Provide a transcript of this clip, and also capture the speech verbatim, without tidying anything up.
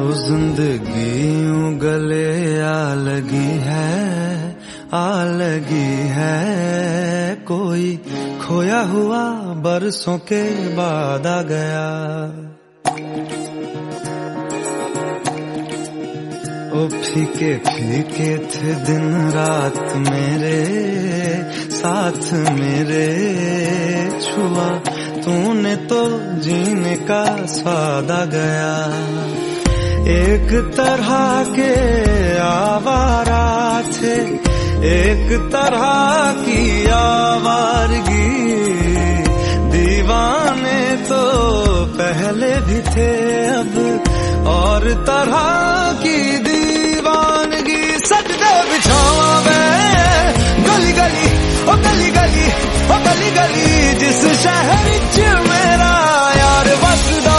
जिंदगी यूं गले आ लगी है, आ लगी है। कोई खोया हुआ बरसों के बाद आ गया। ओ फीके फीके थे दिन रात मेरे साथ मेरे, छुआ तूने तो जीने का स्वाद आ गया। एक तरह के आवारा थे, एक तरह की आवारगी, दीवाने तो पहले भी थे अब और तरह की दीवानगी। सजदे बिछावा मैं गली गली ओ गली गली ओ गली गली, जिस शहर च